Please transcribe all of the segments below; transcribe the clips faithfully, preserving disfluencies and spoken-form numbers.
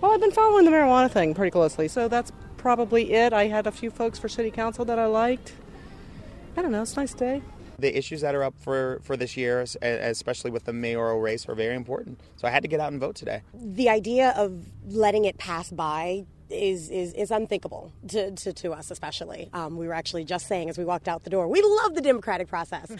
Oh, I've been following the marijuana thing pretty closely, so that's probably it. I had a few folks for city council that I liked. I don't know, it's a nice day. The issues that are up for, for this year, especially with the mayoral race, are very important. So I had to get out and vote today. The idea of letting it pass by is is, is unthinkable to, to, to us, especially. Um, we were actually just saying as we walked out the door, we love the democratic process.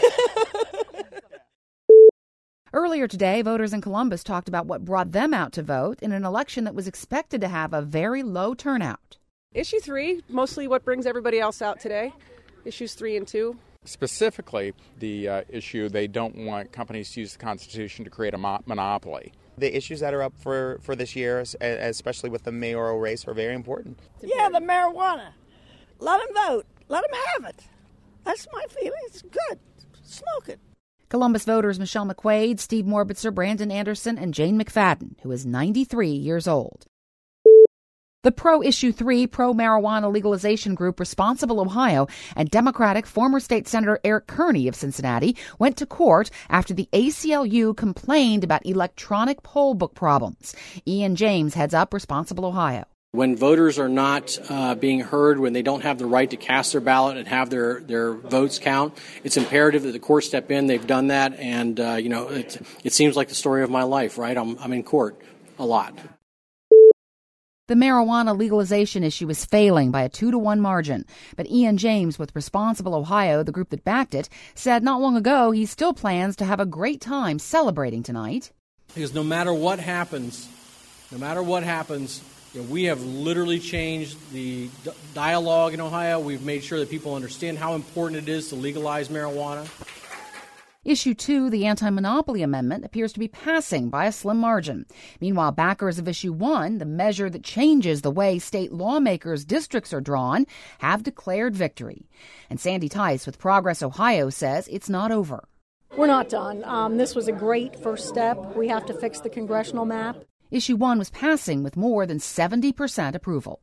Earlier today, voters in Columbus talked about what brought them out to vote in an election that was expected to have a very low turnout. Issue three, mostly what brings everybody else out today. Issues three and two. Specifically, the uh, issue they don't want companies to use the Constitution to create a mo- monopoly. The issues that are up for, for this year, especially with the mayoral race, are very important. Yeah, the marijuana. Let them vote. Let them have it. That's my feeling. It's good. Smoke it. Columbus voters Michelle McQuaid, Steve Morbitzer, Brandon Anderson, and Jane McFadden, who is ninety-three years old. The Pro-Issue three pro-marijuana legalization group Responsible Ohio and Democratic former state Senator Eric Kearney of Cincinnati went to court after the A C L U complained about electronic poll book problems. Ian James heads up Responsible Ohio. When voters are not uh, being heard, when they don't have the right to cast their ballot and have their, their votes count, it's imperative that the court step in. They've done that, and uh, you know it, it seems like the story of my life, right? I'm, I'm in court a lot. The marijuana legalization issue is failing by a two to one margin. But Ian James with Responsible Ohio, the group that backed it, said not long ago he still plans to have a great time celebrating tonight. Because no matter what happens, no matter what happens, you know, we have literally changed the d- dialogue in Ohio. We've made sure that people understand how important it is to legalize marijuana. Issue two, the anti-monopoly amendment, appears to be passing by a slim margin. Meanwhile, backers of Issue one, the measure that changes the way state lawmakers' districts are drawn, have declared victory. And Sandy Tice with Progress Ohio says it's not over. We're not done. Um, this was a great first step. We have to fix the congressional map. Issue one was passing with more than seventy percent approval.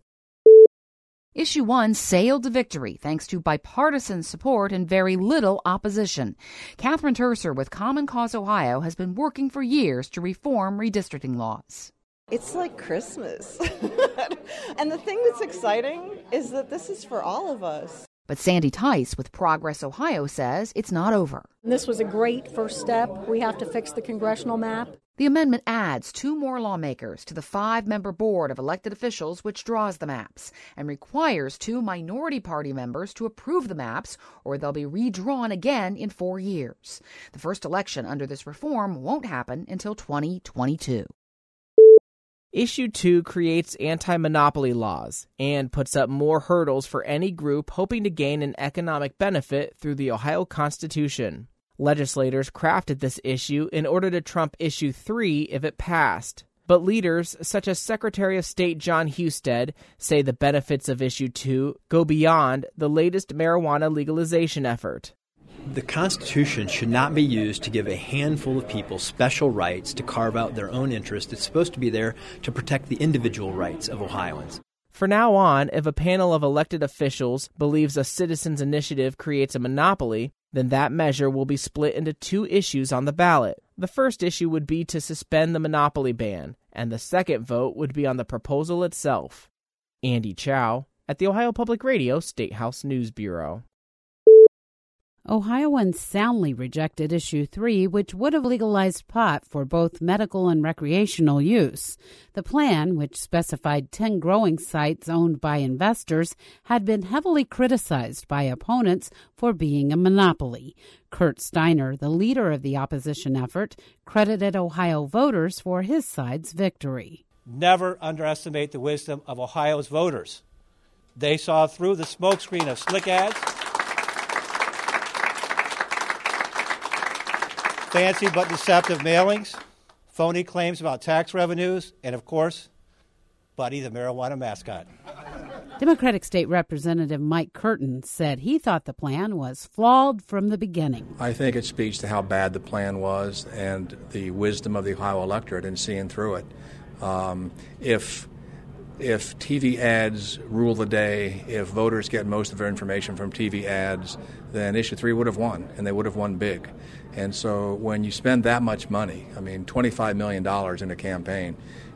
Issue one sailed to victory thanks to bipartisan support and very little opposition. Catherine Terser with Common Cause Ohio has been working for years to reform redistricting laws. It's like Christmas. And the thing that's exciting is that this is for all of us. But Sandy Tice with Progress Ohio says it's not over. This was a great first step. We have to fix the congressional map. The amendment adds two more lawmakers to the five-member board of elected officials which draws the maps and requires two minority party members to approve the maps or they'll be redrawn again in four years. The first election under this reform won't happen until twenty twenty-two. Issue two creates anti-monopoly laws and puts up more hurdles for any group hoping to gain an economic benefit through the Ohio Constitution. Legislators crafted this issue in order to trump Issue three if it passed. But leaders, such as Secretary of State John Husted, say the benefits of Issue two go beyond the latest marijuana legalization effort. The Constitution should not be used to give a handful of people special rights to carve out their own interest. It's supposed to be there to protect the individual rights of Ohioans. From now on, if a panel of elected officials believes a citizen's initiative creates a monopoly, then that measure will be split into two issues on the ballot. The first issue would be to suspend the monopoly ban, and the second vote would be on the proposal itself. Andy Chow at the Ohio Public Radio State House News Bureau. Ohioans soundly rejected Issue three, which would have legalized pot for both medical and recreational use. The plan, which specified ten growing sites owned by investors, had been heavily criticized by opponents for being a monopoly. Kurt Steiner, the leader of the opposition effort, credited Ohio voters for his side's victory. Never underestimate the wisdom of Ohio's voters. They saw through the smokescreen of slick ads, fancy but deceptive mailings, phony claims about tax revenues, and, of course, Buddy the marijuana mascot. Democratic State Representative Mike Curtin said he thought the plan was flawed from the beginning. I think it speaks to how bad the plan was and the wisdom of the Ohio electorate in seeing through it. Um, if if T V ads rule the day, if voters get most of their information from T V ads, then Issue three would have won, and they would have won big. And so when you spend that much money, I mean, twenty-five million dollars in a campaign,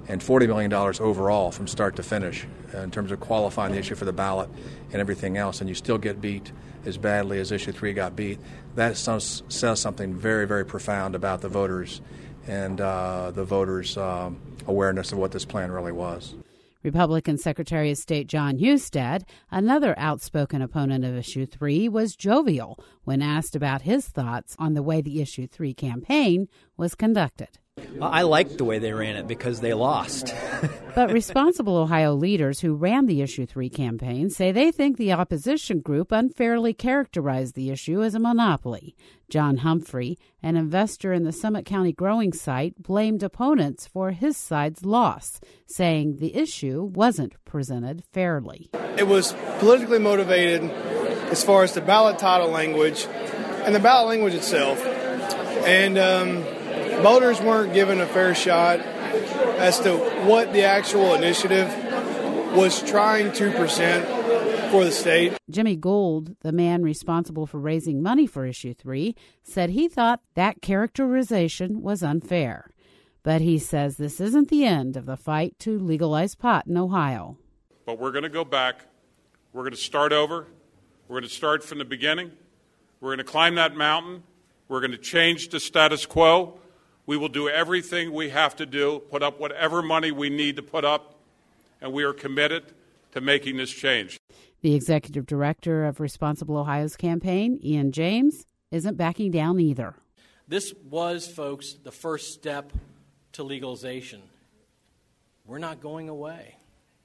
and forty million dollars overall from start to finish in terms of qualifying the issue for the ballot and everything else, and you still get beat as badly as issue three got beat. That says something very, very profound about the voters and uh, the voters' um, awareness of what this plan really was. Republican Secretary of State John Husted, another outspoken opponent of Issue three, was jovial when asked about his thoughts on the way the Issue three campaign was conducted. I liked the way they ran it because they lost. But responsible Ohio leaders who ran the Issue three campaign say they think the opposition group unfairly characterized the issue as a monopoly. John Humphrey, an investor in the Summit County growing site, blamed opponents for his side's loss, saying the issue wasn't presented fairly. It was politically motivated as far as the ballot title language and the ballot language itself. And um, voters weren't given a fair shot as to what the actual initiative was trying to present for the state. Jimmy Gould, the man responsible for raising money for Issue three, said he thought that characterization was unfair. But he says this isn't the end of the fight to legalize pot in Ohio. But we're going to go back. We're going to start over. We're going to start from the beginning. We're going to climb that mountain. We're going to change the status quo. We will do everything we have to do, put up whatever money we need to put up, and we are committed to making this change. The executive director of Responsible Ohio's campaign, Ian James, isn't backing down either. This was, folks, the first step to legalization. We're not going away.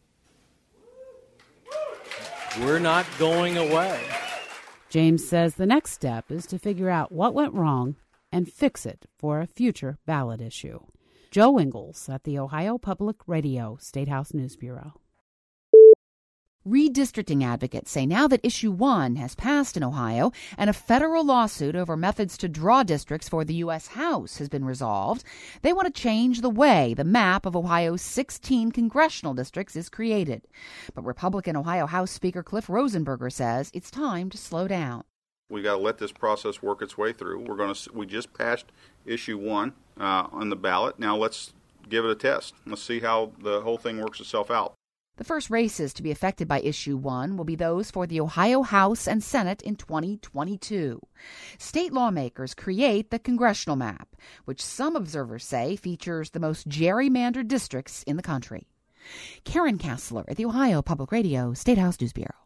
We're not going away. James says the next step is to figure out what went wrong and fix it for a future ballot issue. Joe Ingles at the Ohio Public Radio State House News Bureau. Redistricting advocates say now that Issue one has passed in Ohio and a federal lawsuit over methods to draw districts for the U S House has been resolved, they want to change the way the map of Ohio's sixteen congressional districts is created. But Republican Ohio House Speaker Cliff Rosenberger says it's time to slow down. We got to let this process work its way through. We're going to. We just passed Issue one uh, on the ballot. Now let's give it a test. Let's see how the whole thing works itself out. The first races to be affected by Issue one will be those for the Ohio House and Senate in twenty twenty-two. State lawmakers create the congressional map, which some observers say features the most gerrymandered districts in the country. Karen Kassler at the Ohio Public Radio State House News Bureau.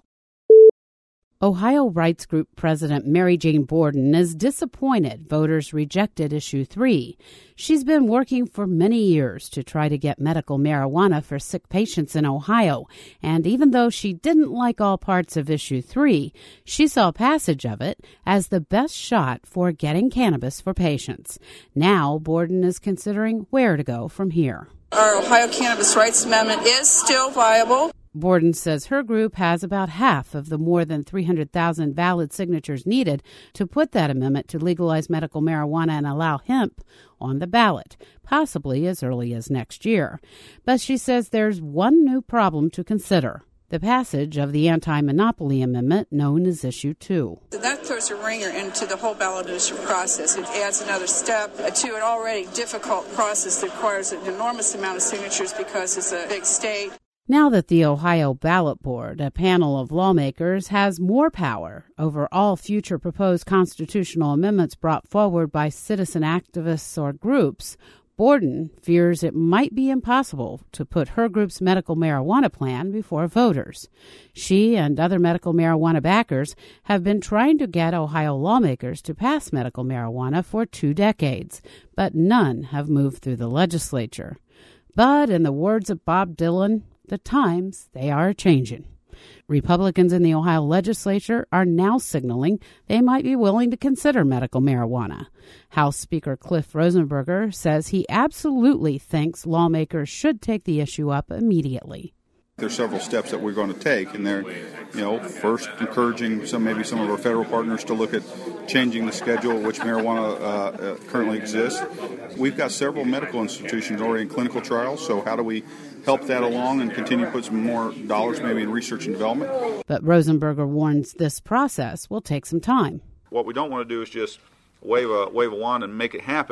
Ohio Rights Group President Mary Jane Borden is disappointed voters rejected Issue three. She's been working for many years to try to get medical marijuana for sick patients in Ohio, and even though she didn't like all parts of Issue three, she saw passage of it as the best shot for getting cannabis for patients. Now, Borden is considering where to go from here. Our Ohio Cannabis Rights Amendment is still viable. Borden says her group has about half of the more than three hundred thousand valid signatures needed to put that amendment to legalize medical marijuana and allow hemp on the ballot, possibly as early as next year. But she says there's one new problem to consider: the passage of the anti-monopoly amendment known as Issue two. That throws a ringer into the whole ballot initiative process. It adds another step to an already difficult process that requires an enormous amount of signatures because it's a big state. Now that the Ohio Ballot Board, a panel of lawmakers, has more power over all future proposed constitutional amendments brought forward by citizen activists or groups, Borden fears it might be impossible to put her group's medical marijuana plan before voters. She and other medical marijuana backers have been trying to get Ohio lawmakers to pass medical marijuana for two decades, but none have moved through the legislature. But in the words of Bob Dylan, the times, they are changing. Republicans in the Ohio legislature are now signaling they might be willing to consider medical marijuana. House Speaker Cliff Rosenberger says he absolutely thinks lawmakers should take the issue up immediately. There's several steps that we're going to take, and they're, you know, first encouraging some maybe some of our federal partners to look at changing the schedule at which marijuana uh, uh, currently exists. We've got several medical institutions already in clinical trials, so how do we help that along and continue to put some more dollars maybe in research and development? But Rosenberger warns this process will take some time. What we don't want to do is just wave a wave a wand and make it happen.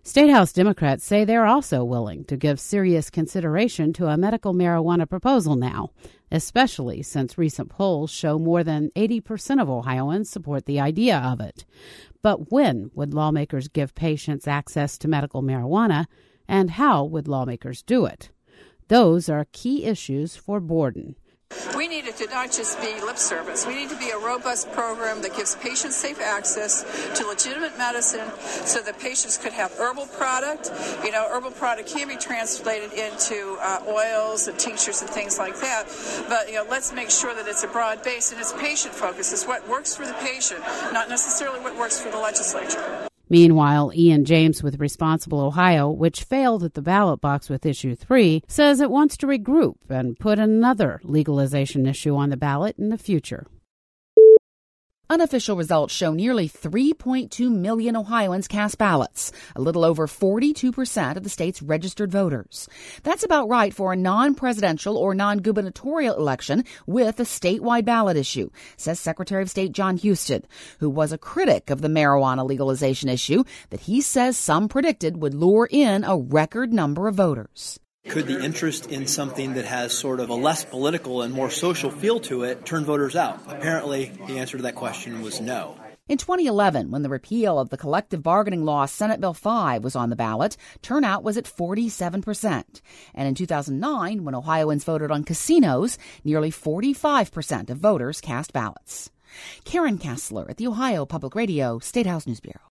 State House Democrats say they're also willing to give serious consideration to a medical marijuana proposal now, especially since recent polls show more than eighty percent of Ohioans support the idea of it. But when would lawmakers give patients access to medical marijuana, and how would lawmakers do it? Those are key issues for Borden. We need it to not just be lip service. We need to be a robust program that gives patients safe access to legitimate medicine so that patients could have herbal product. You know, herbal product can be translated into uh, oils and tinctures and things like that. But, you know, let's make sure that it's a broad base and it's patient focused. It's what works for the patient, not necessarily what works for the legislature. Meanwhile, Ian James with Responsible Ohio, which failed at the ballot box with issue three, says it wants to regroup and put another legalization issue on the ballot in the future. Unofficial results show nearly three point two million Ohioans cast ballots, a little over forty-two percent of the state's registered voters. That's about right for a non-presidential or non-gubernatorial election with a statewide ballot issue, says Secretary of State John Husted, who was a critic of the marijuana legalization issue that he says some predicted would lure in a record number of voters. Could the interest in something that has sort of a less political and more social feel to it turn voters out? Apparently, the answer to that question was no. In twenty eleven, when the repeal of the collective bargaining law Senate Bill five was on the ballot, turnout was at forty-seven percent. And in two thousand nine, when Ohioans voted on casinos, nearly forty-five percent of voters cast ballots. Karen Kassler at the Ohio Public Radio State House News Bureau.